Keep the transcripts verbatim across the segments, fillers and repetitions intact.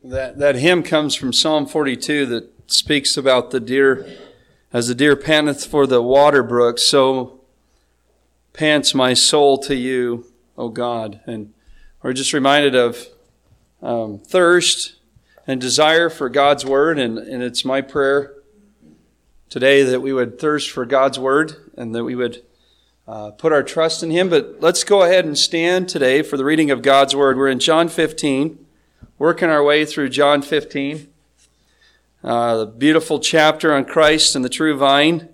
That that hymn comes from Psalm forty-two that speaks about the deer, as the deer panteth for the water brook, so pants my soul to you, O God. And we're just reminded of um, thirst and desire for God's Word, and, and it's my prayer today that we would thirst for God's Word and that we would uh, put our trust in Him. But let's go ahead and stand today for the reading of God's Word. We're in John fifteen. Working our way through John fifteen, uh, the beautiful chapter on Christ and the true vine,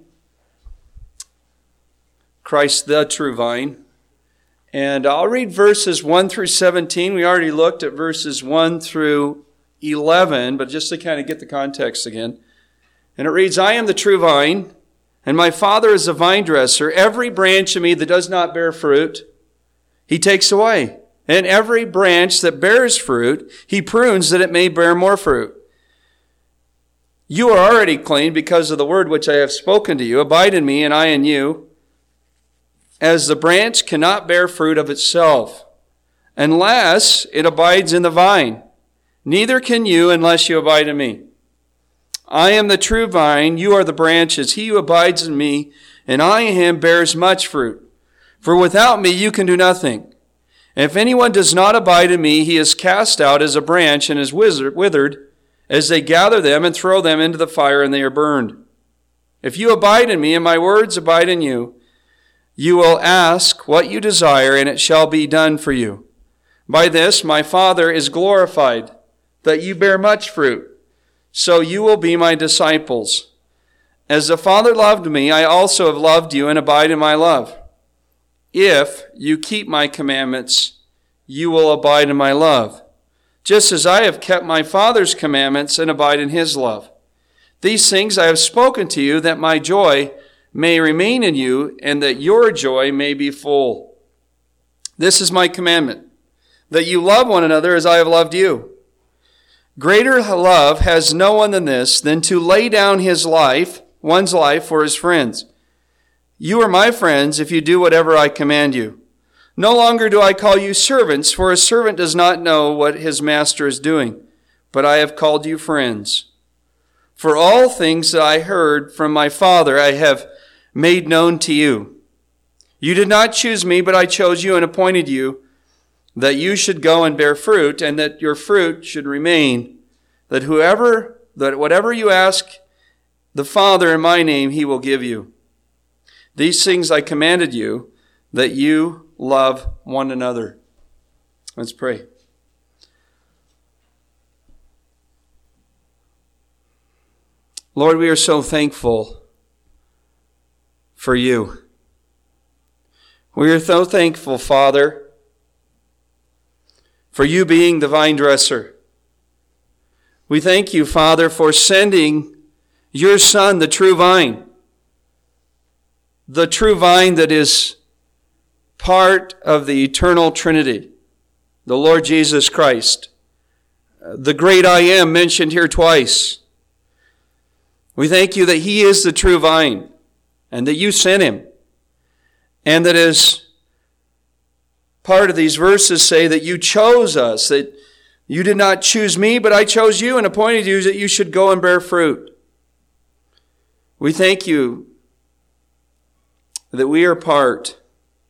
Christ the true vine. And I'll read verses one through seventeen. We already looked at verses one through eleven, but just to kind of get the context again. And it reads, I am the true vine, and my Father is a vine dresser. Every branch in me that does not bear fruit, He takes away. And every branch that bears fruit, He prunes that it may bear more fruit. You are already clean because of the word which I have spoken to you. Abide in me, and I in you. As the branch cannot bear fruit of itself, unless it abides in the vine, neither can you unless you abide in me. I am the true vine, you are the branches. He who abides in me, and I in him, bears much fruit. For without me you can do nothing. If anyone does not abide in me, he is cast out as a branch and is withered, as they gather them and throw them into the fire, and they are burned. If you abide in me, and my words abide in you, you will ask what you desire, and it shall be done for you. By this my Father is glorified, that you bear much fruit, so you will be my disciples. As the Father loved me, I also have loved you, and abide in my love. If you keep my commandments, you will abide in my love, just as I have kept my Father's commandments and abide in his love. These things I have spoken to you, that my joy may remain in you, and that your joy may be full. This is my commandment, that you love one another as I have loved you. Greater love has no one than this, than to lay down his life, one's life, for his friends. You are my friends if you do whatever I command you. No longer do I call you servants, for a servant does not know what his master is doing, but I have called you friends. For all things that I heard from my Father I have made known to you. You did not choose me, but I chose you and appointed you, that you should go and bear fruit, and that your fruit should remain, that whoever, that whatever you ask the Father in my name, he will give you. These things I commanded you, that you love one another. Let's pray. Lord, we are so thankful for you. We are so thankful, Father, for you being the vine dresser. We thank you, Father, for sending your Son, the true vine, the true vine that is part of the eternal Trinity, the Lord Jesus Christ, the great I Am mentioned here twice. We thank you that he is the true vine and that you sent him, and that as part of these verses say that you chose us, that you did not choose me, but I chose you and appointed you that you should go and bear fruit. We thank you that we are part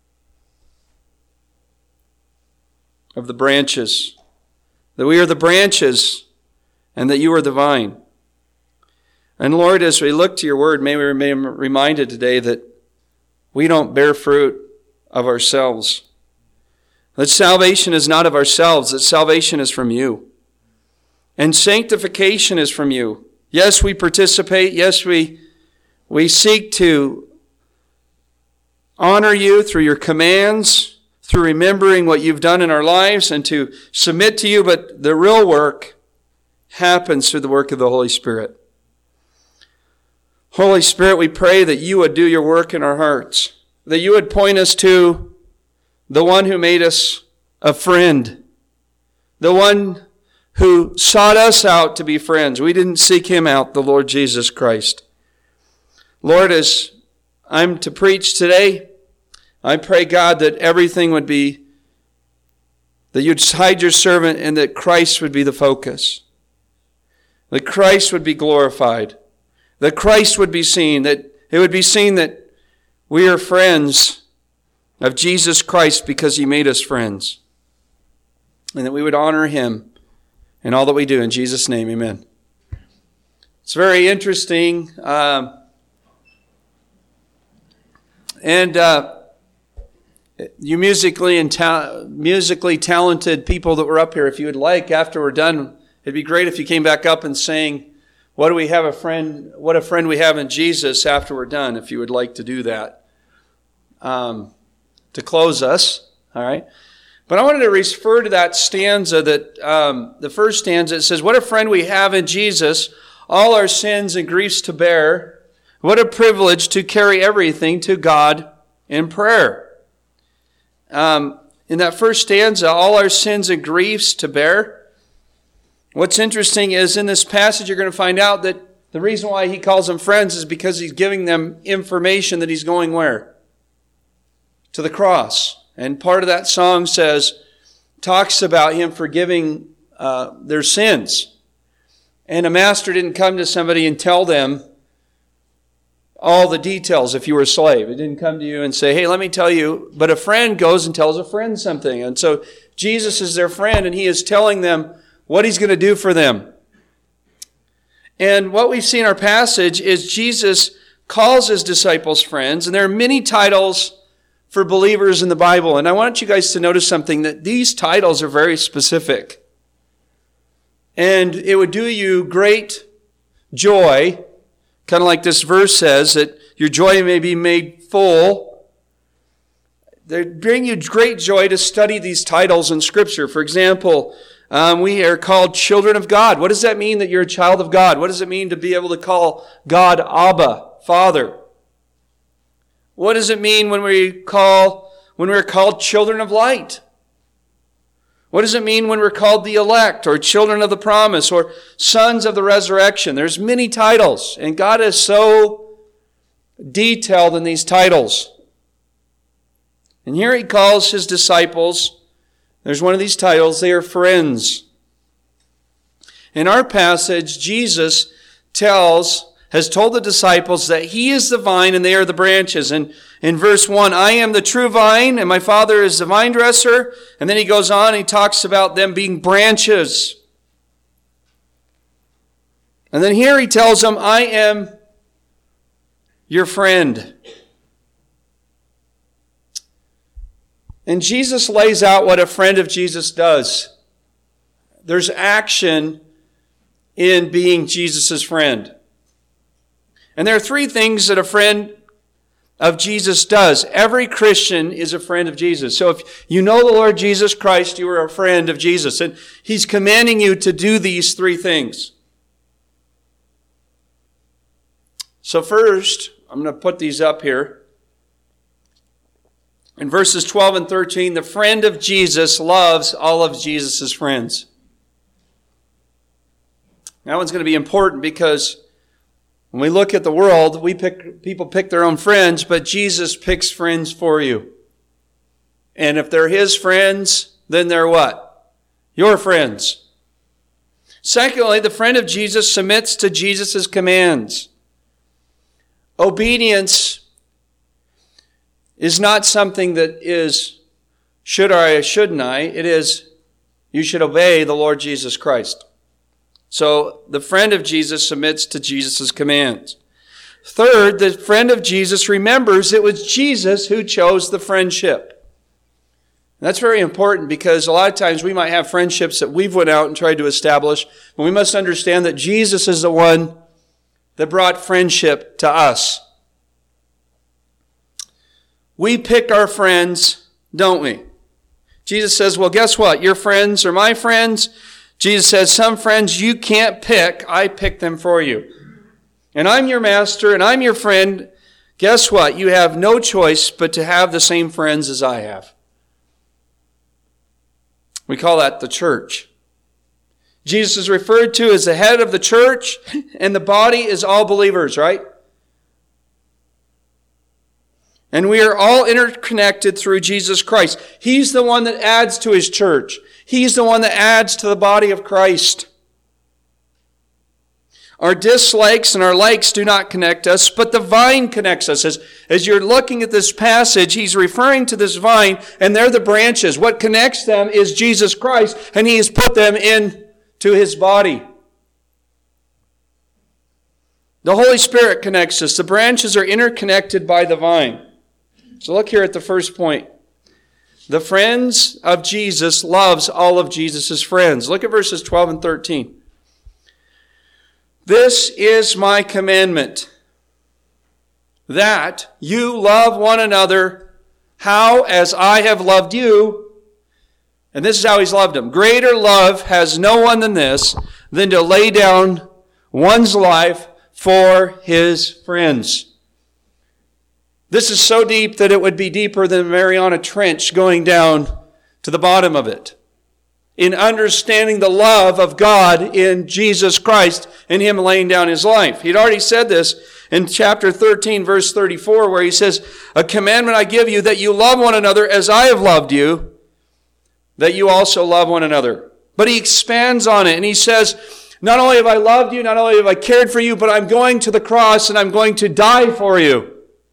of the branches, that we are the branches and that you are the vine. And Lord, as we look to your word, may we remain reminded today that we don't bear fruit of ourselves, that salvation is not of ourselves, that salvation is from you. And sanctification is from you. Yes, we participate. Yes, we, we seek to honor you through your commands, through remembering what you've done in our lives, and to submit to you, but the real work happens through the work of the Holy Spirit. Holy Spirit, we pray that you would do your work in our hearts, that you would point us to the one who made us a friend, the one who sought us out to be friends. We didn't seek him out, the Lord Jesus Christ. Lord, as I'm to preach today, I pray, God, that everything would be, that you'd hide your servant and that Christ would be the focus. that Christ would be glorified, that Christ would be seen, that it would be seen that we are friends of Jesus Christ because He made us friends, and that we would honor Him in all that we do. In Jesus' name, amen. It's very interesting. Um, and uh, you musically and ta- musically talented people that were up here, if you would like, after we're done, it'd be great if you came back up and sang, "What do we have a friend? What a friend we have in Jesus." After we're done, if you would like to do that, um, to close us, all right. But I wanted to refer to that stanza, that um, the first stanza. It says, "What a friend we have in Jesus, all our sins and griefs to bear. What a privilege to carry everything to God in prayer." Um, in that first stanza, all our sins and griefs to bear. What's interesting is in this passage, you're going to find out that the reason why he calls them friends is because he's giving them information that he's going where? To the cross. And part of that song says, talks about him forgiving uh, their sins. And a master didn't come to somebody and tell them all the details if you were a slave. It didn't come to you and say, "Hey, let me tell you." But a friend goes and tells a friend something. And so Jesus is their friend, and he is telling them what he's going to do for them. And what we see in our passage is Jesus calls his disciples friends, and there are many titles for believers in the Bible. And I want you guys to notice something, that these titles are very specific. And it would do you great joy, kind of like this verse says, that your joy may be made full. They bring you great joy to study these titles in Scripture. For example, um, we are called children of God. What does that mean, that you're a child of God? What does it mean to be able to call God Abba, Father? What does it mean when we call when we're called children of light? What does it mean when we're called the elect, or children of the promise, or sons of the resurrection? There's many titles, and God is so detailed in these titles. And here he calls his disciples, there's one of these titles, they are friends. In our passage, Jesus tells, has told the disciples that he is the vine and they are the branches. And in verse one, "I am the true vine and my Father is the vine dresser." And then he goes on and he talks about them being branches. And then here he tells them, "I am your friend." And Jesus lays out what a friend of Jesus does. There's action in being Jesus' friend. And there are three things that a friend of Jesus does. Every Christian is a friend of Jesus. So if you know the Lord Jesus Christ, you are a friend of Jesus. And he's commanding you to do these three things. So first, I'm going to put these up here. In verses twelve and thirteen, the friend of Jesus loves all of Jesus' friends. That one's going to be important because when we look at the world, we pick, people pick their own friends, but Jesus picks friends for you. And if they're his friends, then they're what? Your friends. Secondly, the friend of Jesus submits to Jesus' commands. Obedience is not something that is should I, shouldn't I. It is you should obey the Lord Jesus Christ. So the friend of Jesus submits to Jesus' commands. Third, the friend of Jesus remembers it was Jesus who chose the friendship. And that's very important because a lot of times we might have friendships that we've went out and tried to establish, but we must understand that Jesus is the one that brought friendship to us. We pick our friends, don't we? Jesus says, well, guess what? Your friends are my friends. Jesus says, some friends you can't pick. I pick them for you. And I'm your master and I'm your friend. Guess what? You have no choice but to have the same friends as I have. We call that the church. Jesus is referred to as the head of the church, and the body is all believers, right? And we are all interconnected through Jesus Christ. He's the one that adds to his church. He's the one that adds to the body of Christ. Our dislikes and our likes do not connect us, but the vine connects us. As, as you're looking at this passage, he's referring to this vine, and they're the branches. What connects them is Jesus Christ, and he has put them into his body. The Holy Spirit connects us. The branches are interconnected by the vine. So look here at the first point. The friends of Jesus loves all of Jesus' friends. Look at verses twelve and thirteen. This is my commandment, that you love one another, how as I have loved you. And this is how he's loved them. Greater love has no one than this, than to lay down one's life for his friends. This is so deep that it would be deeper than Mariana Trench going down to the bottom of it. In understanding the love of God in Jesus Christ and him laying down his life. He'd already said this in chapter thirteen, verse thirty-four, where he says, a commandment I give you, that you love one another as I have loved you, that you also love one another. But he expands on it and he says, not only have I loved you, not only have I cared for you, but I'm going to the cross and I'm going to die for you.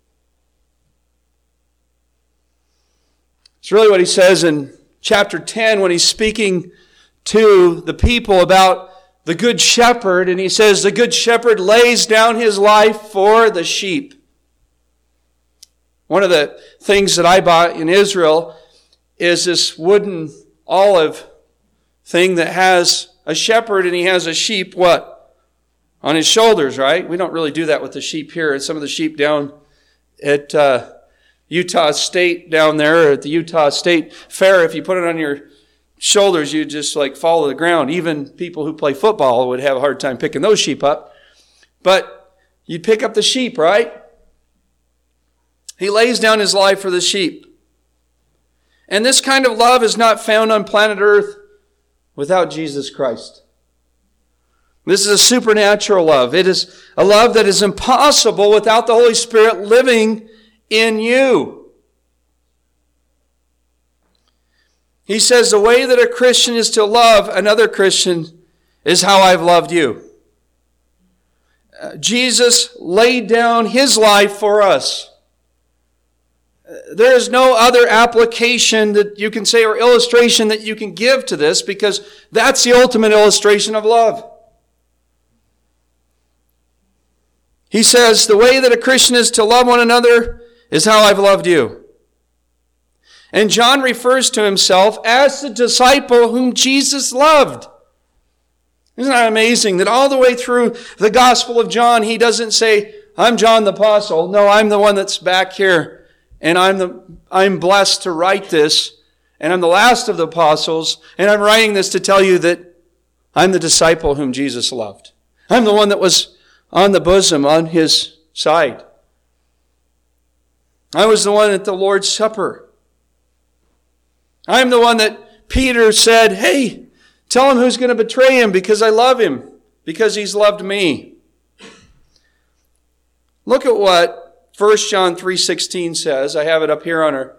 It's really what he says in chapter ten when he's speaking to the people about the good shepherd. And he says, the good shepherd lays down his life for the sheep. One of the things that I bought in Israel is this wooden olive thing that has a shepherd and he has a sheep, what? On his shoulders, right? We don't really do that with the sheep here. Some of the sheep down at uh, Utah State down there, at the Utah State Fair, if you put it on your shoulders, you just like fall to the ground. Even people who play football would have a hard time picking those sheep up. But you pick up the sheep, right? He lays down his life for the sheep. And this kind of love is not found on planet Earth without Jesus Christ. This is a supernatural love. It is a love that is impossible without the Holy Spirit living in you. He says the way that a Christian is to love another Christian is how I've loved you. Uh, Jesus laid down his life for us. There is no other application that you can say or illustration that you can give to this, because that's the ultimate illustration of love. He says, the way that a Christian is to love one another is how I've loved you. And John refers to himself as the disciple whom Jesus loved. Isn't that amazing that all the way through the Gospel of John, he doesn't say, I'm John the Apostle. No, I'm the one that's back here. And I'm the I'm blessed to write this. And I'm the last of the apostles. And I'm writing this to tell you that I'm the disciple whom Jesus loved. I'm the one that was on the bosom, on his side. I was the one at the Lord's Supper. I'm the one that Peter said, hey, tell him who's going to betray him because I love him, because he's loved me. Look at what First John three sixteen says. I have it up here on our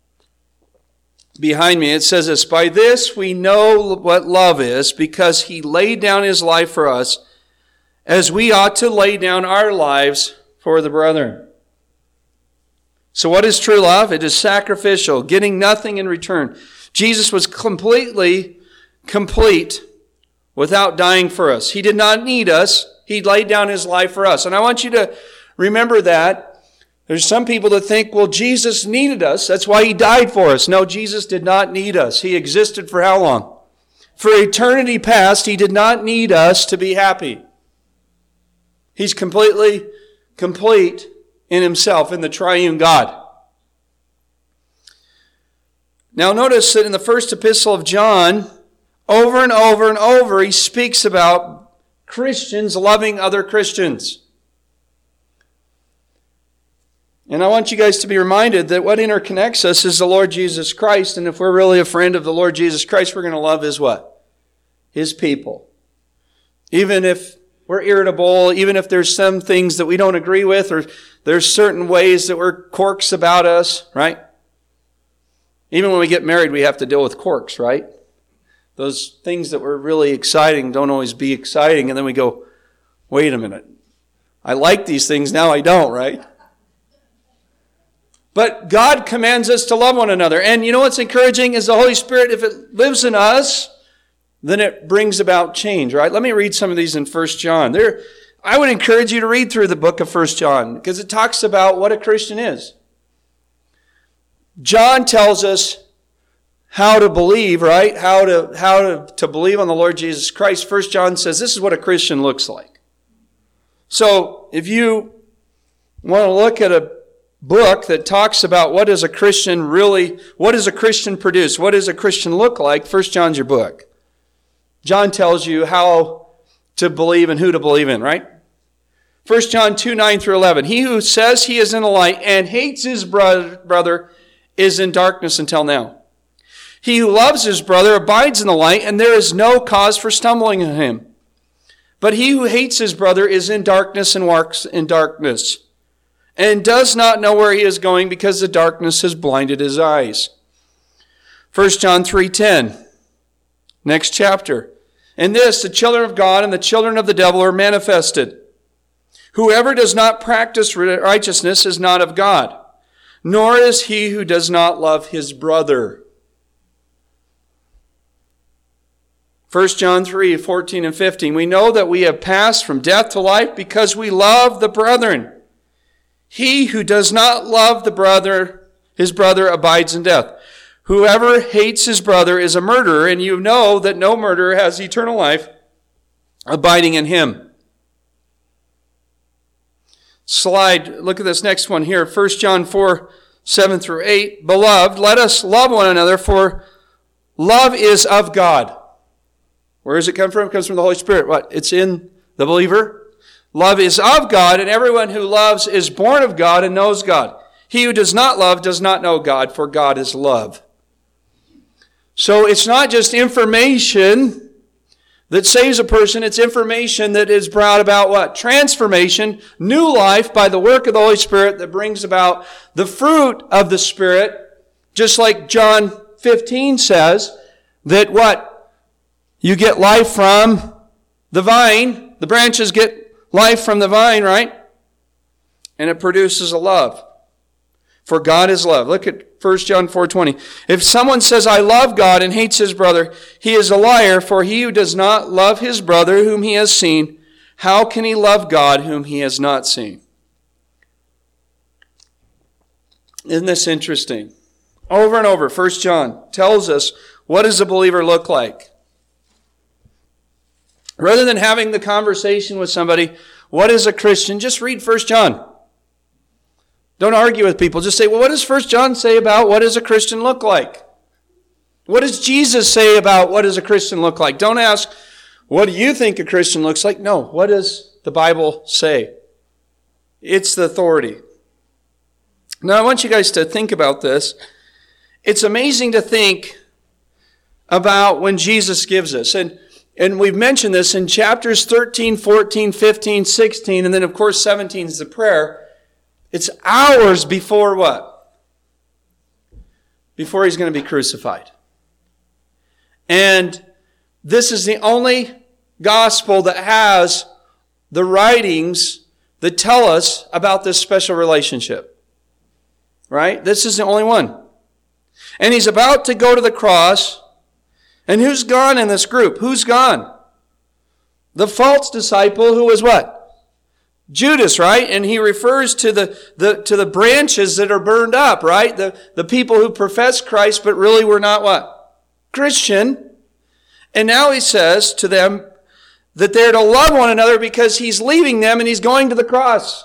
behind me. It says this, by this we know what love is, because he laid down his life for us, as we ought to lay down our lives for the brethren. So what is true love? It is sacrificial, getting nothing in return. Jesus was completely complete without dying for us. He did not need us. He laid down his life for us. And I want you to remember that. There's some people that think, well, Jesus needed us. That's why he died for us. No, Jesus did not need us. He existed for how long? For eternity past, he did not need us to be happy. He's completely complete in himself, in the triune God. Now notice that in the first epistle of John, over and over and over, he speaks about Christians loving other Christians. And I want you guys to be reminded that what interconnects us is the Lord Jesus Christ. And if we're really a friend of the Lord Jesus Christ, we're going to love his what? His people. Even if we're irritable, even if there's some things that we don't agree with, or there's certain ways that we're quirks about us, right? Even when we get married, we have to deal with quirks, right? Those things that were really exciting don't always be exciting. And then we go, Wait a minute. I like these things, now I don't, right? But God commands us to love one another. And you know what's encouraging is the Holy Spirit, if it lives in us, then it brings about change, right? Let me read some of these in First John. There, I would encourage you to read through the book of First John because it talks about what a Christian is. John tells us how to believe, right? How to, how to, to believe on the Lord Jesus Christ. First John says this is what a Christian looks like. So if you want to look at a book that talks about what does a Christian really, what does a Christian produce? What does a Christian look like? First John's your book. John tells you how to believe and who to believe in, right? First John two, nine through eleven. He who says he is in the light and hates his brother is in darkness until now. He who loves his brother abides in the light, and there is no cause for stumbling in him. But he who hates his brother is in darkness and walks in darkness, and does not know where he is going because the darkness has blinded his eyes. First John three ten, next chapter. In this, the children of God and the children of the devil are manifested. Whoever does not practice righteousness is not of God, nor is he who does not love his brother. First John three, fourteen and fifteen. We know that we have passed from death to life because we love the brethren. He who does not love the brother, his brother abides in death. Whoever hates his brother is a murderer, and you know that no murderer has eternal life abiding in him. Slide, look at this next one here. First John four, seven through eight. Beloved, let us love one another, for love is of God. Where does it come from? It comes from the Holy Spirit. What? It's in the believer. Love is of God, and everyone who loves is born of God and knows God. He who does not love does not know God, for God is love. So it's not just information that saves a person. It's information that is brought about what? Transformation, new life by the work of the Holy Spirit that brings about the fruit of the Spirit. Just like John fifteen says, that what? You get life from the vine. The branches get life from the vine, right? And it produces a love. For God is love. Look at First John four twenty. If someone says, I love God and hates his brother, he is a liar, for he who does not love his brother whom he has seen, how can he love God whom he has not seen? Isn't this interesting? Over and over, First John tells us, what does a believer look like? Rather than having the conversation with somebody, what is a Christian? Just read First John. Don't argue with people. Just say, well, what does First John say about what does a Christian look like? What does Jesus say about what does a Christian look like? Don't ask, what do you think a Christian looks like? No, what does the Bible say? It's the authority. Now, I want you guys to think about this. It's amazing to think about when Jesus gives us. And, and we've mentioned this in chapters thirteen, fourteen, fifteen, sixteen, and then, of course, seventeen is the prayer. It's hours before what? Before he's going to be crucified. And this is the only gospel that has the writings that tell us about this special relationship. Right? This is the only one. And he's about to go to the cross. And who's gone in this group? Who's gone? The false disciple who was what? Judas, right? And he refers to the, the to the branches that are burned up, right? The, the people who profess Christ but really were not what? Christian. And now he says to them that they're to love one another because he's leaving them and he's going to the cross.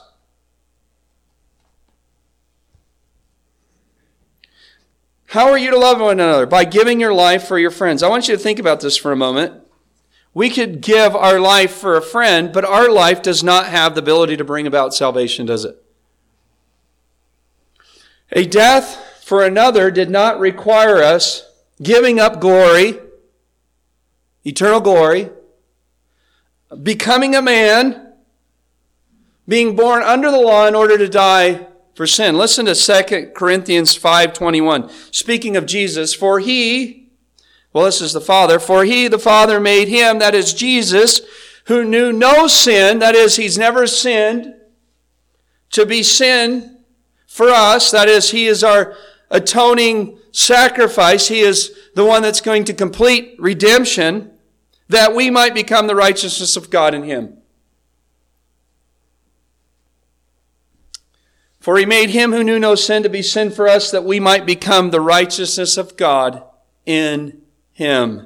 How are you to love one another? By giving your life for your friends. I want you to think about this for a moment. We could give our life for a friend, but our life does not have the ability to bring about salvation, does it? A death for another did not require us giving up glory, eternal glory, becoming a man, being born under the law in order to die for sin. Listen to Second Corinthians five twenty-one. Speaking of Jesus, for he... Well, this is the Father. For he, the Father, made him, that is Jesus, who knew no sin, that is, he's never sinned, to be sin for us, that is, he is our atoning sacrifice. He is the one that's going to complete redemption, that we might become the righteousness of God in him. For he made him who knew no sin to be sin for us, that we might become the righteousness of God in him.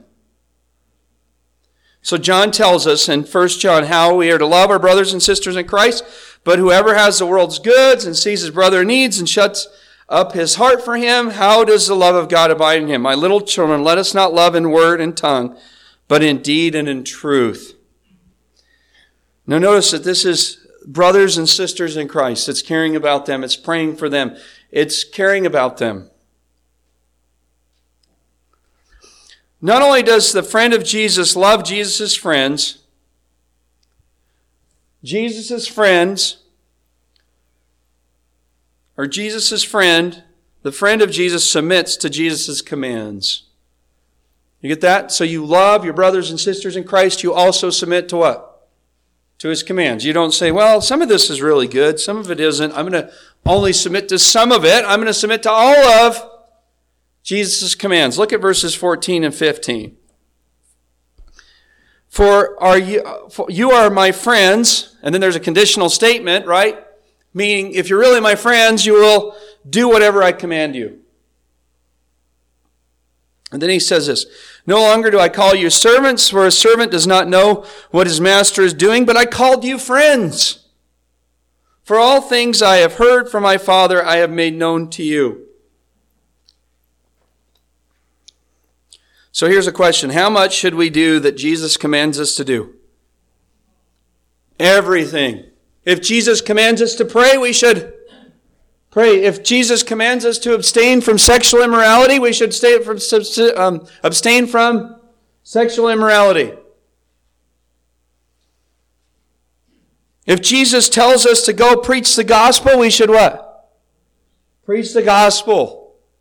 So John tells us in First John how we are to love our brothers and sisters in Christ, but whoever has the world's goods and sees his brother in needs and shuts up his heart for him, how does the love of God abide in him? My little children, let us not love in word and tongue, but in deed and in truth. Now notice that this is brothers and sisters in Christ. It's caring about them. It's praying for them. It's caring about them. Not only does the friend of Jesus love Jesus' friends, Jesus' friends, or Jesus' friend, the friend of Jesus submits to Jesus' commands. You get that? So you love your brothers and sisters in Christ. You also submit to what? To his commands. You don't say, well, some of this is really good. Some of it isn't. I'm going to only submit to some of it. I'm going to submit to all of Jesus' commands. Look at verses fourteen and fifteen. For are you, for you are my friends, and then there's a conditional statement, right? Meaning, if you're really my friends, you will do whatever I command you. And then he says this, no longer do I call you servants, for a servant does not know what his master is doing, but I called you friends. For all things I have heard from my Father, I have made known to you. So here's a question. How much should we do that Jesus commands us to do? Everything. If Jesus commands us to pray, we should pray. If Jesus commands us to abstain from sexual immorality, we should stay from, um, abstain from sexual immorality. If Jesus tells us to go preach the gospel, we should what? Preach the gospel.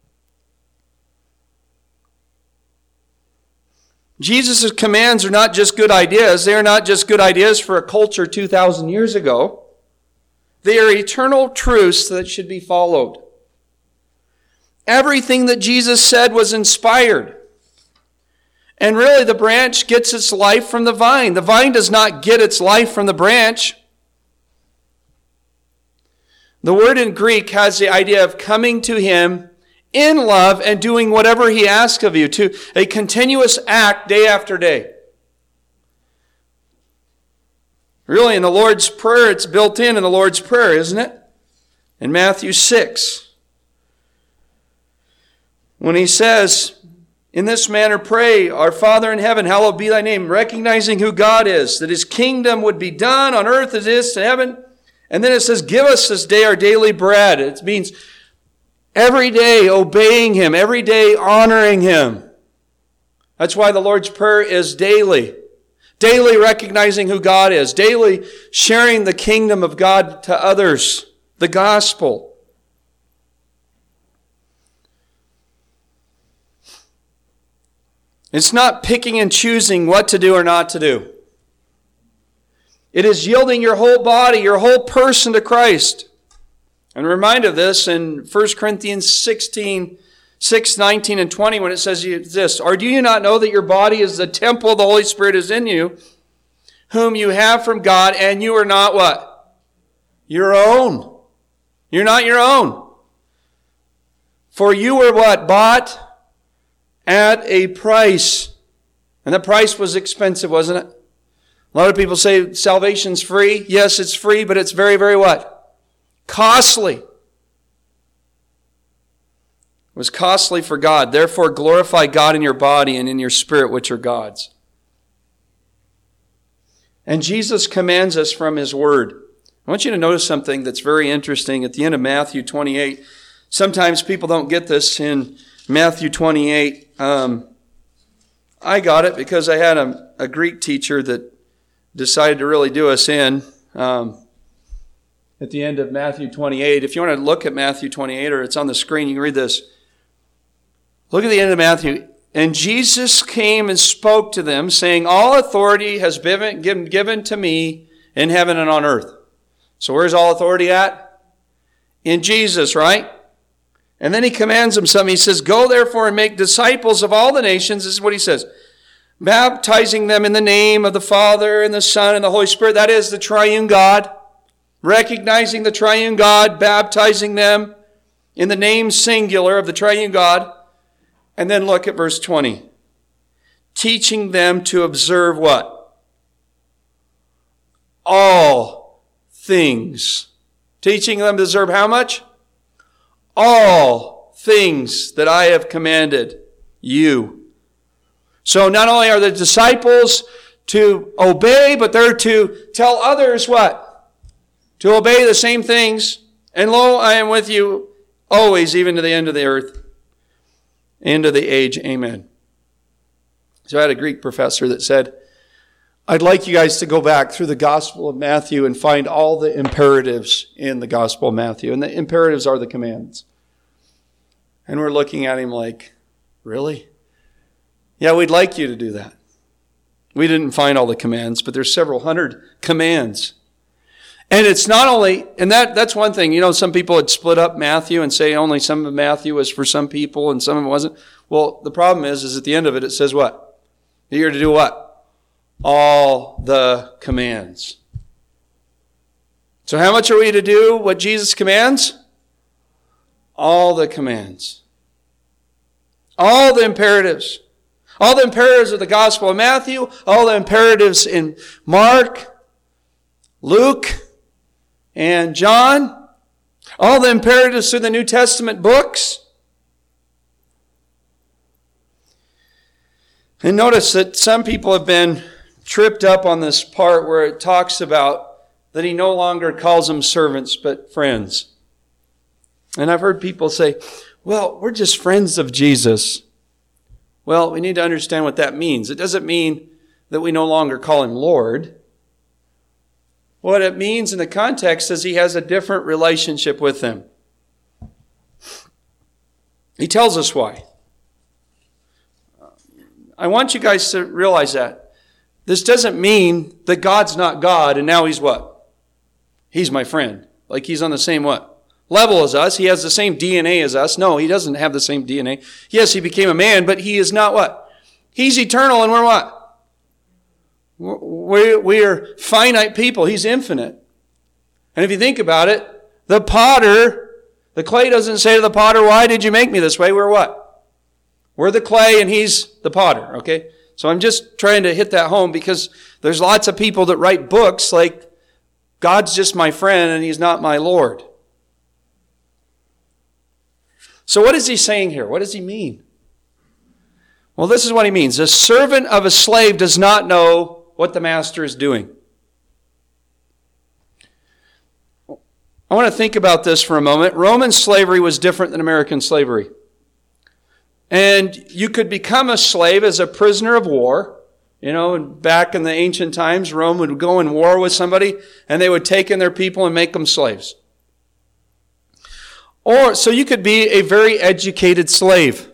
Jesus' commands are not just good ideas. They are not just good ideas for a culture two thousand years ago. They are eternal truths that should be followed. Everything that Jesus said was inspired. And really, the branch gets its life from the vine. The vine does not get its life from the branch. The word in Greek has the idea of coming to him in love and doing whatever he asks of you, to a continuous act day after day. Really, in the Lord's Prayer, it's built in in the Lord's Prayer, isn't it? In Matthew six. When he says, in this manner pray, our Father in heaven, hallowed be thy name, recognizing who God is, that his kingdom would be done on earth as it is in heaven. And then it says, give us this day our daily bread. It means every day obeying him, every day honoring him. That's why the Lord's Prayer is daily. Daily recognizing who God is. Daily sharing the kingdom of God to others. The gospel. It's not picking and choosing what to do or not to do. It is yielding your whole body, your whole person to Christ. And a reminder of this in First Corinthians sixteen, six, nineteen, and twenty when it says this, or do you not know that your body is the temple of the Holy Spirit is in you, whom you have from God, and you are not what? Your own. You're not your own. For you were what? Bought at a price. And the price was expensive, wasn't it? A lot of people say salvation's free. Yes, it's free, but it's very, very what? Costly. It was costly for God. Therefore, glorify God in your body and in your spirit, which are God's. And Jesus commands us from his word. I want you to notice something that's very interesting at the end of Matthew twenty-eight. Sometimes people don't get this in Matthew twenty-eight. Um, I got it because I had a, a Greek teacher that decided to really do us in. Um, at the end of Matthew twenty-eight. If you want to look at Matthew twenty-eight, or it's on the screen, you can read this. Look at the end of Matthew. And Jesus came and spoke to them, saying, all authority has been given to me in heaven and on earth. So where's all authority at? In Jesus, right? And then he commands them something. He says, go therefore and make disciples of all the nations. This is what he says. Baptizing them in the name of the Father and the Son and the Holy Spirit. That is the triune God. Recognizing the triune God, baptizing them in the name singular of the triune God. And then look at verse twenty. Teaching them to observe what? All things. Teaching them to observe how much? All things that I have commanded you. So not only are the disciples to obey, but they're to tell others what? To obey the same things. And lo, I am with you always, even to the end of the earth. End of the age. Amen. So I had a Greek professor that said, I'd like you guys to go back through the Gospel of Matthew and find all the imperatives in the Gospel of Matthew. And the imperatives are the commands. And we're looking at him like, really? Yeah, we'd like you to do that. We didn't find all the commands, but there's several hundred commands. And it's not only, and that that's one thing, you know, some people had split up Matthew and say only some of Matthew was for some people and some of it wasn't. Well, the problem is, is at the end of it, it says what? You're to do what? All the commands. So how much are we to do what Jesus commands? All the commands. All the imperatives. All the imperatives of the Gospel of Matthew, all the imperatives in Mark, Luke, and John, all the imperatives through the New Testament books. And notice that some people have been tripped up on this part where it talks about that he no longer calls them servants but friends. And I've heard people say, well, we're just friends of Jesus. Well, we need to understand what that means. It doesn't mean that we no longer call him Lord. What it means in the context is he has a different relationship with them. He tells us why. I want you guys to realize that. This doesn't mean that God's not God and now he's what? He's my friend. Like he's on the same what? Level as us. He has the same D N A as us. No, he doesn't have the same D N A. Yes, he became a man, but he is not what? He's eternal and we're what? We're, we are finite people. He's infinite. And if you think about it, the potter, the clay doesn't say to the potter, why did you make me this way? We're what? We're the clay and he's the potter, okay? So I'm just trying to hit that home because there's lots of people that write books like, God's just my friend and he's not my Lord. So what is he saying here? What does he mean? Well, this is what he means. A servant of a slave does not know what the master is doing. I want to think about this for a moment. Roman slavery was different than American slavery. And you could become a slave as a prisoner of war. You know, back in the ancient times, Rome would go in war with somebody and they would take in their people and make them slaves. Or, so you could be a very educated slave.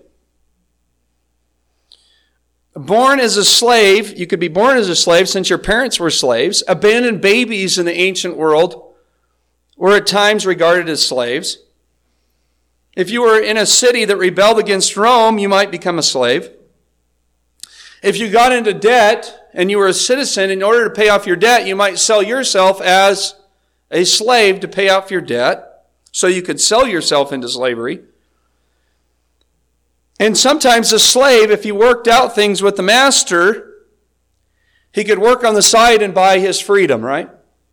Born as a slave, you could be born as a slave since your parents were slaves. Abandoned babies in the ancient world were at times regarded as slaves. If you were in a city that rebelled against Rome, you might become a slave. If you got into debt and you were a citizen, in order to pay off your debt, you might sell yourself as a slave to pay off your debt. So you could sell yourself into slavery. And sometimes a slave, if he worked out things with the master, he could work on the side and buy his freedom, right?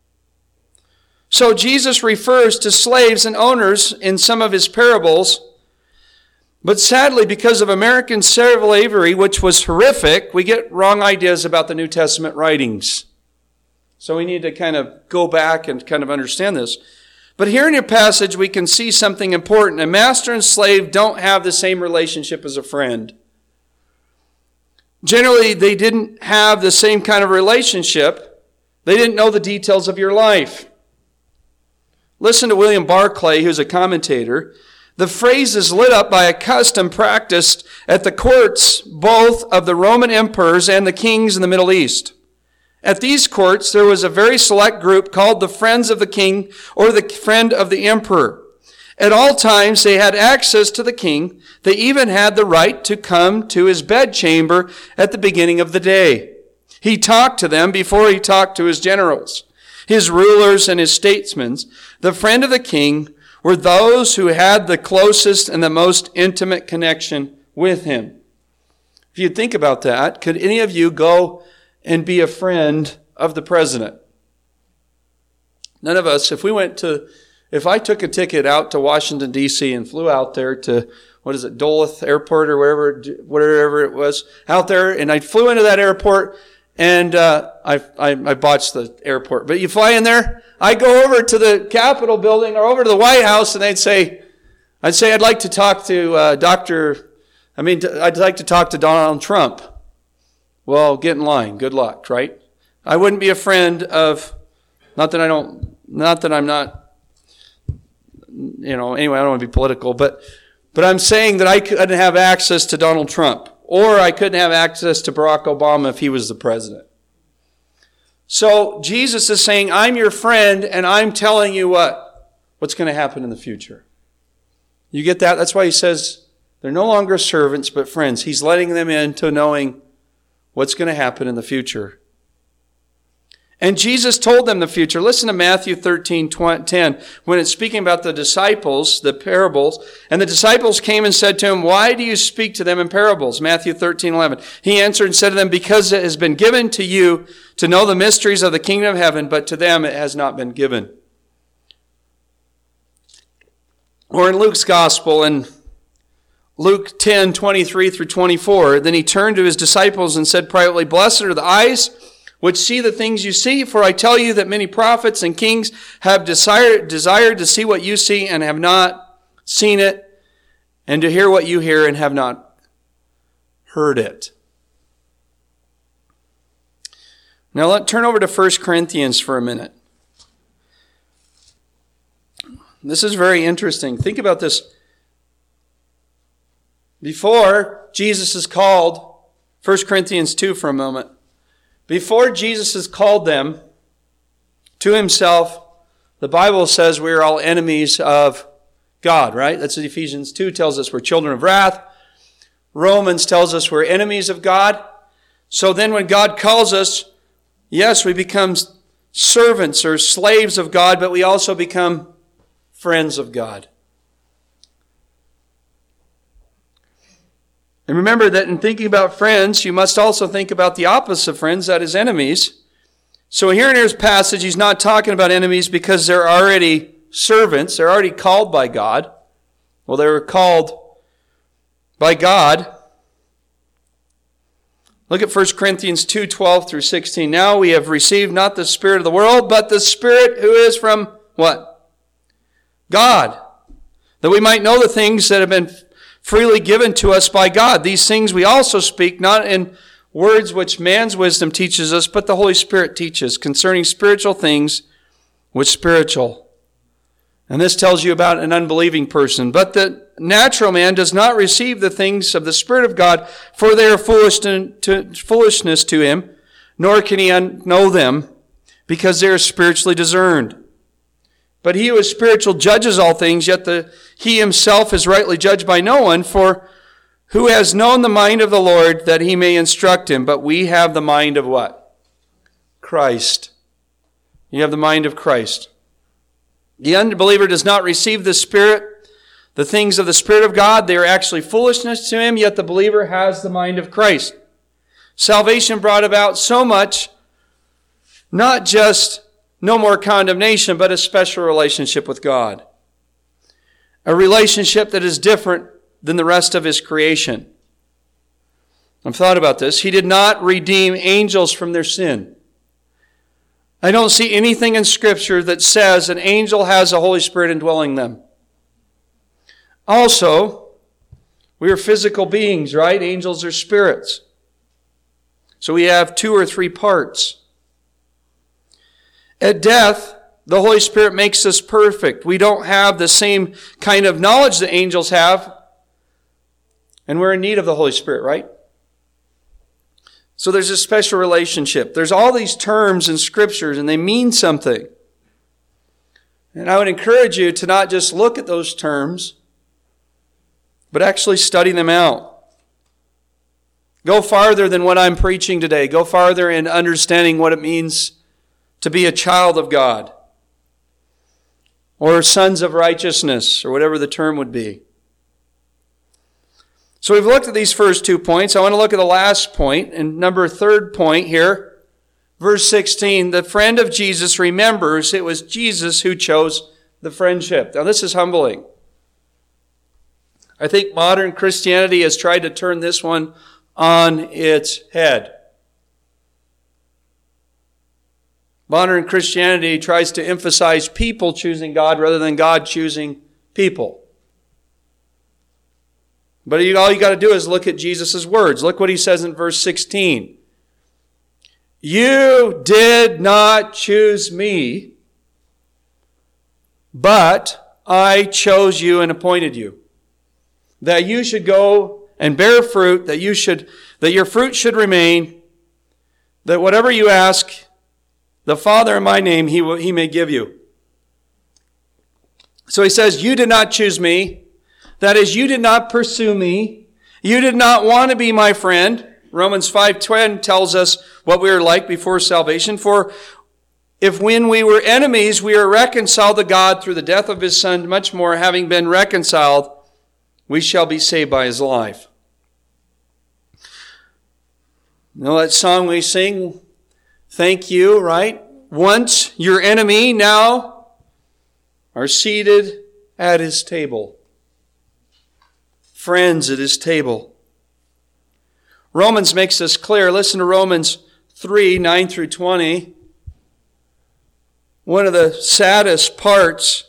So Jesus refers to slaves and owners in some of his parables. But sadly, because of American slavery, which was horrific, we get wrong ideas about the New Testament writings. So we need to kind of go back and kind of understand this. But here in your passage, we can see something important. A master and slave don't have the same relationship as a friend. Generally, they didn't have the same kind of relationship. They didn't know the details of your life. Listen to William Barclay, who's a commentator. The phrase is lit up by a custom practiced at the courts both of the Roman emperors and the kings in the Middle East. At these courts, there was a very select group called the friends of the king or the friend of the emperor. At all times, they had access to the king. They even had the right to come to his bedchamber at the beginning of the day. He talked to them before he talked to his generals, his rulers, and his statesmen. The friend of the king were those who had the closest and the most intimate connection with him. If you think about that, could any of you go and be a friend of the president? None of us. If we went to, if I took a ticket out to Washington, D C and flew out there to, what is it, Duluth Airport or wherever, wherever it was, out there, and I flew into that airport, and uh, I, I, I botched the airport. But you fly in there, I go over to the Capitol building or over to the White House, and they'd say, I'd say, I'd like to talk to uh, Doctor I mean, I'd like to talk to Donald Trump. Well, get in line. Good luck, right? I wouldn't be a friend of, not that I don't, not that I'm not, you know, anyway, I don't want to be political, but, but I'm saying that I couldn't have access to Donald Trump, or I couldn't have access to Barack Obama if he was the president. So Jesus is saying, I'm your friend, and I'm telling you what? What's going to happen in the future. You get that? That's why he says they're no longer servants, but friends. He's letting them into knowing what's going to happen in the future. And Jesus told them the future. Listen to Matthew thirteen ten, when it's speaking about the disciples, the parables. And the disciples came and said to him, why do you speak to them in parables? Matthew thirteen eleven. He answered and said to them, because it has been given to you to know the mysteries of the kingdom of heaven, but to them it has not been given. Or in Luke's gospel, in Luke ten twenty-three through twenty-four, then he turned to his disciples and said privately, blessed are the eyes which see the things you see, for I tell you that many prophets and kings have desired, desired to see what you see and have not seen it, and to hear what you hear and have not heard it. Now let's turn over to First Corinthians for a minute. This is very interesting. Think about this. Before Jesus is called, First Corinthians two for a moment. Before Jesus has called them to himself, the Bible says we are all enemies of God, right? That's what Ephesians two tells us. We're children of wrath. Romans tells us we're enemies of God. So then when God calls us, yes, we become servants or slaves of God, but we also become friends of God. And remember that in thinking about friends, you must also think about the opposite of friends, that is enemies. So here in his passage, he's not talking about enemies because they're already servants. They're already called by God. Well, they were called by God. Look at First Corinthians two twelve through sixteen. Now we have received not the spirit of the world, but the Spirit who is from what? God. That we might know the things that have been freely given to us by God. These things we also speak, not in words which man's wisdom teaches us, but the Holy Spirit teaches concerning spiritual things which spiritual. And this tells you about an unbelieving person. But the natural man does not receive the things of the Spirit of God, for they are foolish to, to, foolishness to him, nor can he un- know them, because they are spiritually discerned. But he who is spiritual judges all things, yet the, he himself is rightly judged by no one. For who has known the mind of the Lord that he may instruct him? But we have the mind of what? Christ. You have the mind of Christ. The unbeliever does not receive the Spirit, the things of the Spirit of God. They are actually foolishness to him, yet the believer has the mind of Christ. Salvation brought about so much, not just no more condemnation, but a special relationship with God. A relationship that is different than the rest of his creation. I've thought about this. He did not redeem angels from their sin. I don't see anything in Scripture that says an angel has the Holy Spirit indwelling them. Also, we are physical beings, right? Angels are spirits. So we have two or three parts. At death, The Holy Spirit makes us perfect. We don't have the same kind of knowledge that angels have. And we're in need of the Holy Spirit, right? So there's a special relationship. There's all these terms in Scriptures, and they mean something. And I would encourage you to not just look at those terms, but actually study them out. Go farther than what I'm preaching today. Go farther in understanding what it means to be a child of God, or sons of righteousness, or whatever the term would be. So we've looked at these first two points. I want to look at the last point, and number third point here, verse sixteen. The friend of Jesus remembers it was Jesus who chose the friendship. Now this is humbling. I think modern Christianity has tried to turn this one on its head. Modern Christianity tries to emphasize people choosing God rather than God choosing people. But all you got to do is look at Jesus' words. Look what he says in verse sixteen. You did not choose me, but I chose you and appointed you, that you should go and bear fruit, that you should, that your fruit should remain, that whatever you ask the Father in my name, he will, he may give you. So he says, you did not choose me. That is, you did not pursue me. You did not want to be my friend. Romans five ten tells us what we were like before salvation. For if when we were enemies, we were reconciled to God through the death of his Son, much more, having been reconciled, we shall be saved by his life. You know that song we sing, thank you, right? Once your enemy, now are seated at his table. Friends at his table. Romans makes this clear. Listen to Romans three, nine through twenty. One of the saddest parts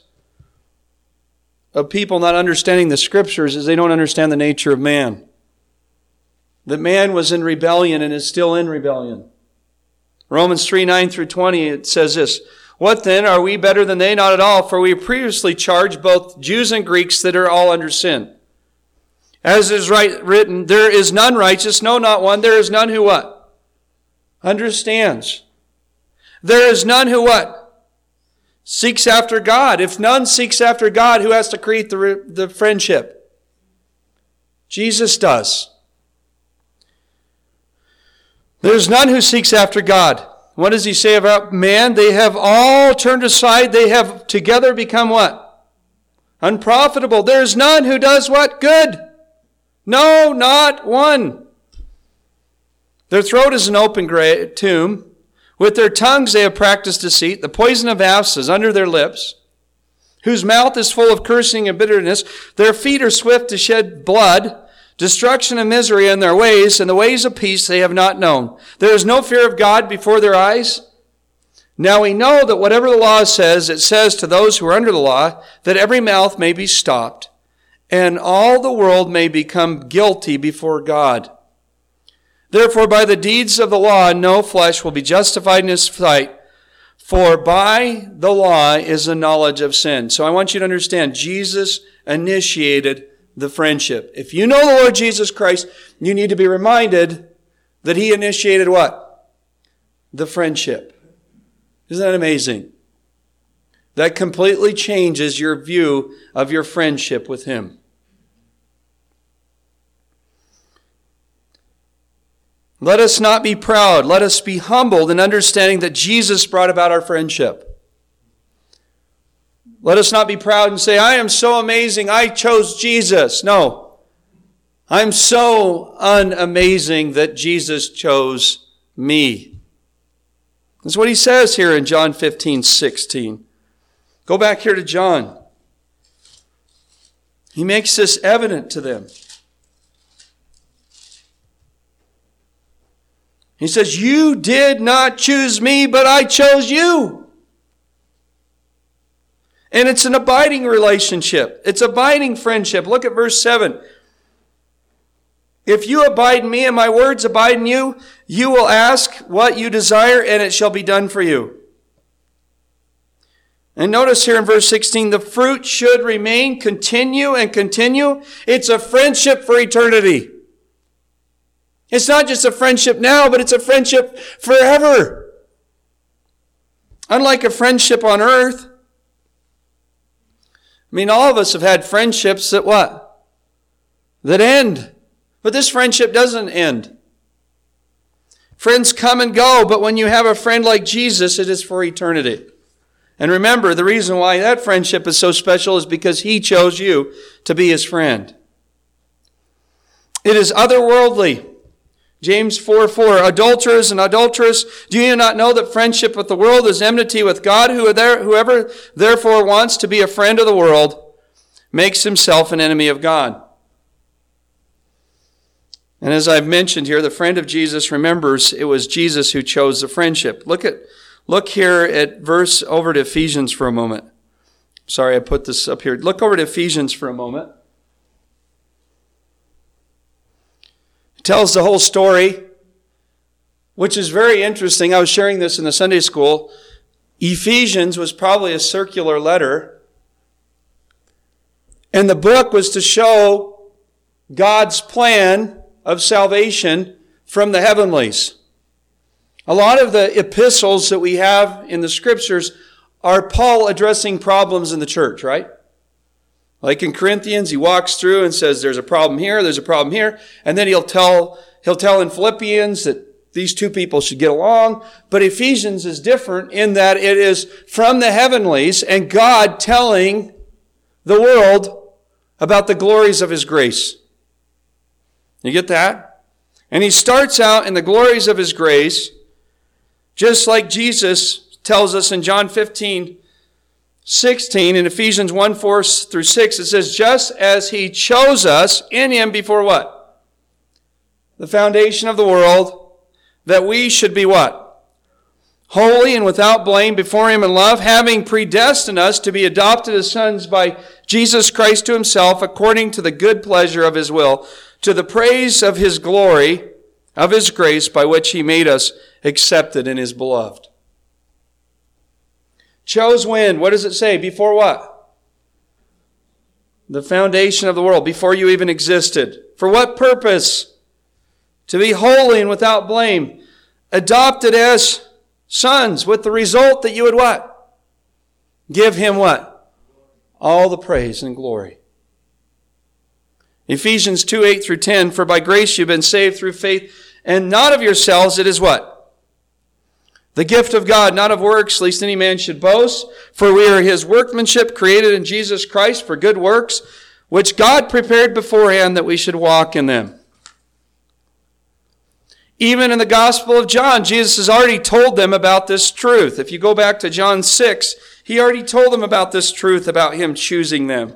of people not understanding the Scriptures is they don't understand the nature of man. That man was in rebellion and is still in rebellion. Romans three, nine through twenty, it says this, what then, are we better than they? Not at all, for we previously charged both Jews and Greeks that are all under sin. As is right written, there is none righteous, no, not one. There is none who what? Understands. There is none who what? Seeks after God. If none seeks after God, who has to create the, the friendship? Jesus does. There's none who seeks after God. What does he say about man? They have all turned aside. They have together become what? Unprofitable. There's none who does what? Good. No, not one. Their throat is an open grave tomb. With their tongues they have practiced deceit. The poison of asps is under their lips, whose mouth is full of cursing and bitterness. Their feet are swift to shed blood. Destruction and misery in their ways, and the ways of peace they have not known. There is no fear of God before their eyes. Now we know that whatever the law says, it says to those who are under the law, that every mouth may be stopped, and all the world may become guilty before God. Therefore, by the deeds of the law, no flesh will be justified in his sight, for by the law is the knowledge of sin. So I want you to understand, Jesus initiated the friendship. If you know the Lord Jesus Christ, you need to be reminded that he initiated what? The friendship. Isn't that amazing? That completely changes your view of your friendship with him. Let us not be proud. Let us be humbled in understanding that Jesus brought about our friendship. Let us not be proud and say, I am so amazing, I chose Jesus. No. I'm so unamazing that Jesus chose me. That's what he says here in John fifteen, sixteen. Go back here to John. He makes this evident to them. He says, you did not choose me, but I chose you. And it's an abiding relationship. It's abiding friendship. Look at verse seven. If you abide in me and my words abide in you, you will ask what you desire and it shall be done for you. And notice here in verse sixteen, the fruit should remain, continue and continue. It's a friendship for eternity. It's not just a friendship now, but it's a friendship forever. Unlike a friendship on earth. I mean, all of us have had friendships that what? That end. But this friendship doesn't end. Friends come and go, but when you have a friend like Jesus, it is for eternity. And remember, the reason why that friendship is so special is because He chose you to be His friend. It is otherworldly. James four four, adulterers and adulteress, do you not know that friendship with the world is enmity with God? Whoever therefore wants to be a friend of the world makes himself an enemy of God. And as I've mentioned here, the friend of Jesus remembers it was Jesus who chose the friendship. Look at look here at verse over to Ephesians for a moment. Sorry, I put this up here. Look over to Ephesians for a moment. It tells the whole story, which is very interesting. I was sharing this in the Sunday school. Ephesians was probably a circular letter. And the book was to show God's plan of salvation from the heavenlies. A lot of the epistles that we have in the scriptures are Paul addressing problems in the church, right? Like in Corinthians, he walks through and says, there's a problem here, there's a problem here. And then he'll tell, he'll tell in Philippians that these two people should get along. But Ephesians is different in that it is from the heavenlies and God telling the world about the glories of His grace. You get that? And he starts out in the glories of His grace, just like Jesus tells us in John fifteen, sixteen, in Ephesians one, four through six, it says, just as He chose us in Him before what? The foundation of the world, that we should be what? Holy and without blame before Him in love, having predestined us to be adopted as sons by Jesus Christ to Himself, according to the good pleasure of His will, to the praise of His glory, of His grace, by which He made us accepted in His beloved. Chose when? What does it say? Before what? The foundation of the world, before you even existed. For what purpose? To be holy and without blame. Adopted as sons, with the result that you would what? Give Him what? All the praise and glory. Ephesians two, eight through ten, for by grace you've been saved through faith, and not of yourselves, it is what? The gift of God, not of works, lest any man should boast. For we are His workmanship, created in Jesus Christ for good works, which God prepared beforehand that we should walk in them. Even in the Gospel of John, Jesus has already told them about this truth. If you go back to John six, He already told them about this truth, about Him choosing them.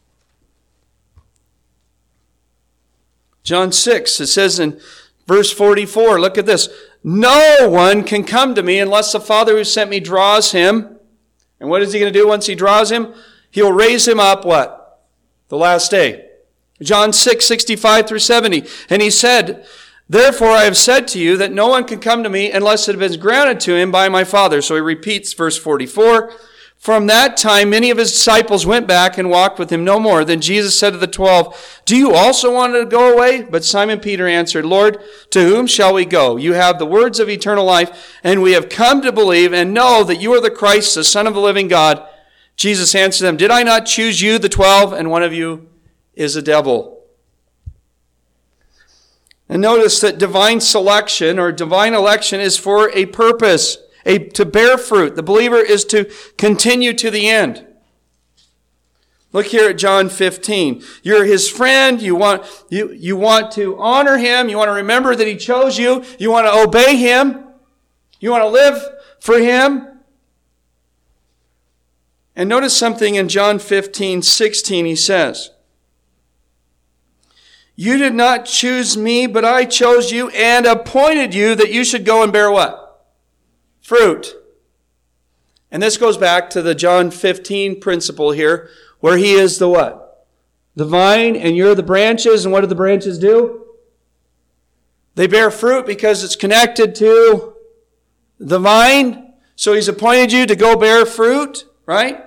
John six, it says in verse forty-four, look at this. No one can come to me unless the Father who sent me draws him. And what is He going to do once He draws him? He'll raise him up, what? The last day. John six, sixty-five through seventy. And He said, therefore I have said to you that no one can come to me unless it has been granted to him by my Father. So He repeats verse forty-four. From that time, many of His disciples went back and walked with Him no more. Then Jesus said to the twelve, do you also want to go away? But Simon Peter answered, Lord, to whom shall we go? You have the words of eternal life, and we have come to believe and know that you are the Christ, the Son of the living God. Jesus answered them, did I not choose you, the twelve, and one of you is a devil? And notice that divine selection or divine election is for a purpose. A, to bear fruit. The believer is to continue to the end. Look here at John fifteen. You're His friend. You want, you, you want to honor Him. You want to remember that He chose you. You want to obey Him. You want to live for Him. And notice something in John fifteen, sixteen. He says, you did not choose me, but I chose you and appointed you that you should go and bear what? Fruit. And this goes back to the John fifteen principle here, where He is the what? The vine, and you're the branches. And what do the branches do? They bear fruit because it's connected to the vine. So He's appointed you to go bear fruit, Right?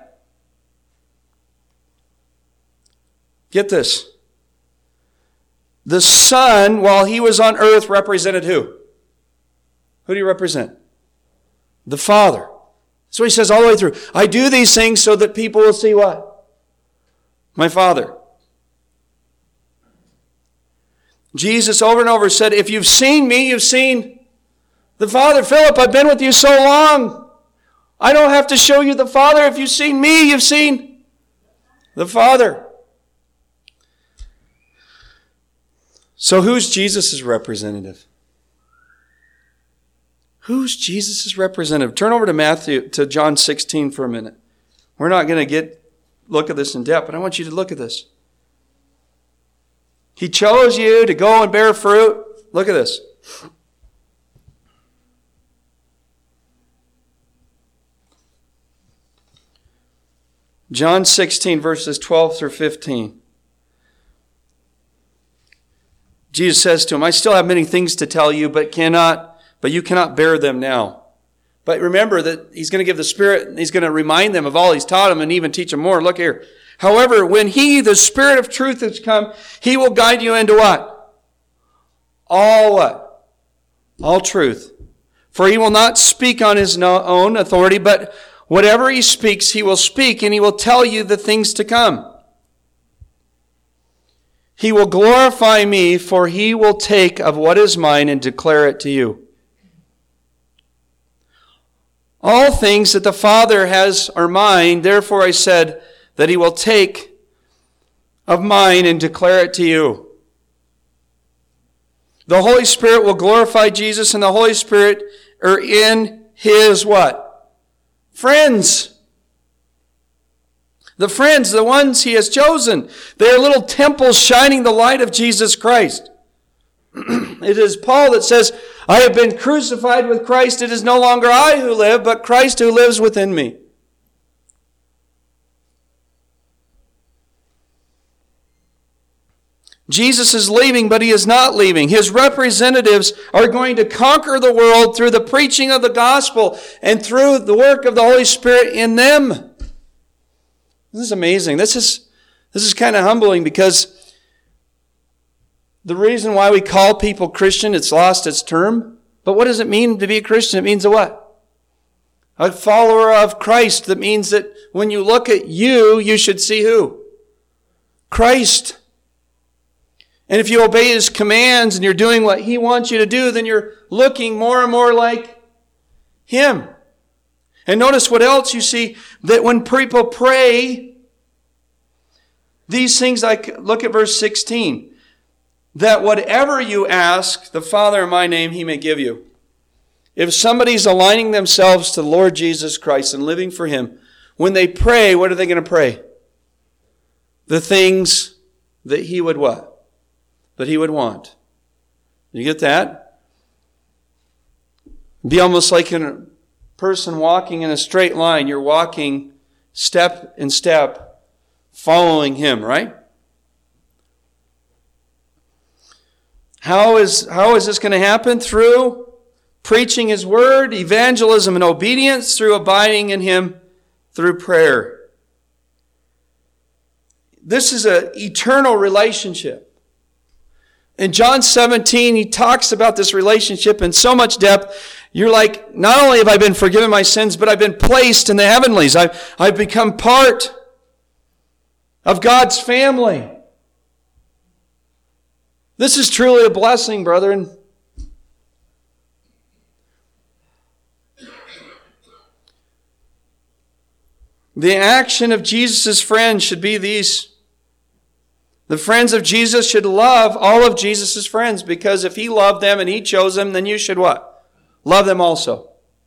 Get this. The Son, while he was on earth, represented who? Who do you represent? The Father. So he says all the way through, I do these things so that people will see what? My Father. Jesus over and over said, if you've seen me, you've seen the Father. Philip, I've been with you so long. I don't have to show you the Father. If you've seen me, you've seen the Father. So who's Jesus' representative? Who's Jesus' representative? Turn over to Matthew, to John sixteen for a minute. We're not going to get look at this in depth, but I want you to look at this. He chose you to go and bear fruit. Look at this. John sixteen, verses twelve through fifteen. Jesus says to him, I still have many things to tell you, but cannot, but you cannot bear them now. But remember that he's going to give the Spirit, and he's going to remind them of all he's taught them and even teach them more. Look here. However, when he, the Spirit of truth, has come, he will guide you into what? All what? All truth. For he will not speak on his own authority, but whatever he speaks, he will speak, and he will tell you the things to come. He will glorify me, for he will take of what is mine and declare it to you. All things that the Father has are mine, therefore I said that he will take of mine and declare it to you. The Holy Spirit will glorify Jesus, and the Holy Spirit are in his what? Friends. The friends, the ones he has chosen. They are little temples shining the light of Jesus Christ. It is Paul that says, I have been crucified with Christ. It is no longer I who live, but Christ who lives within me. Jesus is leaving, but he is not leaving. His representatives are going to conquer the world through the preaching of the gospel and through the work of the Holy Spirit in them. This is amazing. This is, this is kind of humbling, because the reason why we call people Christian, it's lost its term. But what does it mean to be a Christian? It means a what? A follower of Christ. That means that when you look at you, you should see who? Christ. And if you obey his commands and you're doing what he wants you to do, then you're looking more and more like him. And notice what else you see, that when people pray, these things, like, look at verse sixteen, that whatever you ask the Father in my name, he may give you. If somebody's aligning themselves to the Lord Jesus Christ and living for him, when they pray, what are they going to pray? The things that he would what? That he would want. You get that? Be almost like in a person walking in a straight line. You're walking step in step, following him, right? How is, how is this going to happen? Through preaching his word, evangelism and obedience, through abiding in him, through prayer. This is an eternal relationship. In John seventeen, he talks about this relationship in so much depth. You're like, not only have I been forgiven my sins, but I've been placed in the heavenlies. I've, I've become part of God's family. This is truly a blessing, brethren. The action of Jesus' friends should be these. The friends of Jesus should love all of Jesus' friends, because if he loved them and he chose them, then you should what? Love them also.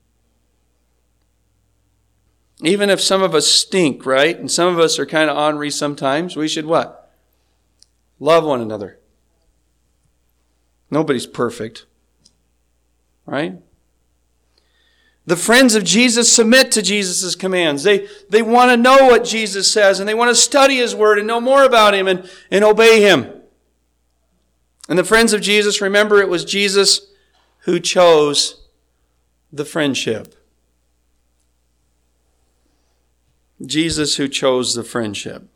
Even if some of us stink, right? And some of us are kind of ornery sometimes, we should what? Love one another. Nobody's perfect. Right? The friends of Jesus submit to Jesus' commands. They, they want to know what Jesus says, and they want to study his word and know more about him and, and obey him. And the friends of Jesus, remember, it was Jesus who chose the friendship. Jesus who chose the friendship.